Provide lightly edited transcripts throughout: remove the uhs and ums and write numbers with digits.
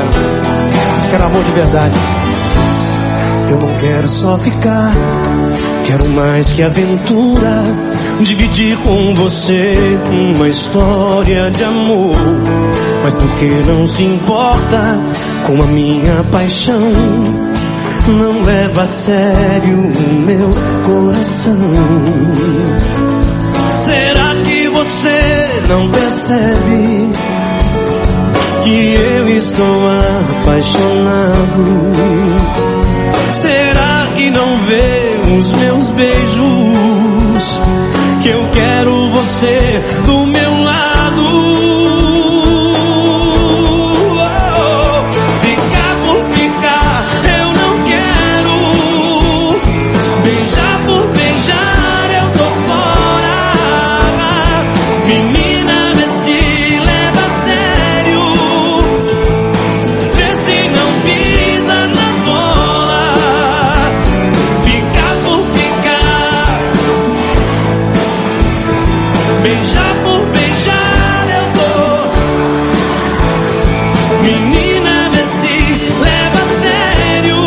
Quero amor de verdade. Eu não quero só ficar, quero mais que aventura. Dividir com você uma história de amor. Mas por que não se importa com a minha paixão? Não leva a sério o meu coração. Será que você não percebe que eu estou apaixonado? Será que não vê os meus beijos? Que eu quero você do meu lado. Ficar por ficar eu não quero. Beijar por beijar eu tô fora. Menina, vê se leva a sério. Vê se não pisa na bola. Ficar por ficar. Beijar por beijar eu tô. Menina, vê se leva a sério.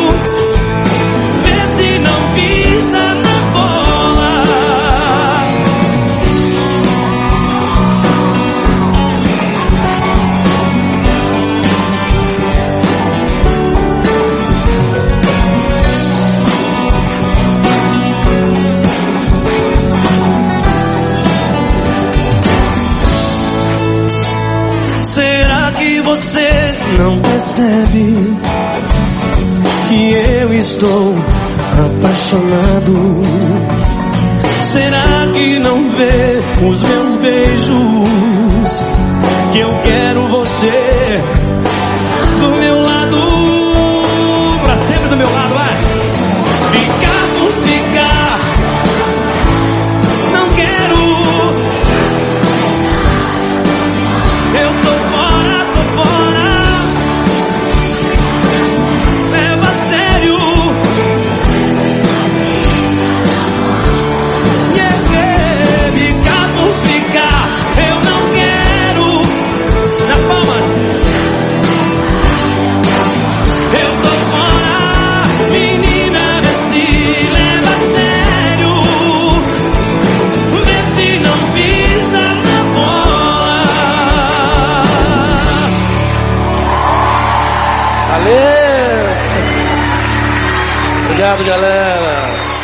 Vê se não pisa na bola. Será que você não percebe que eu estou apaixonado? Será que não vê os meus beijos? Que eu quero você do meu lado, pra sempre do meu lado, vai! Ficar por ficar, não quero. Eu tô fora, tô fora. Leva a sério. Ficar por ficar eu não quero. Nas palmas. Eu tô fora. Menina, vê se leva a sério. Vê se não pisa na bola. Valeu! Obrigado, galera!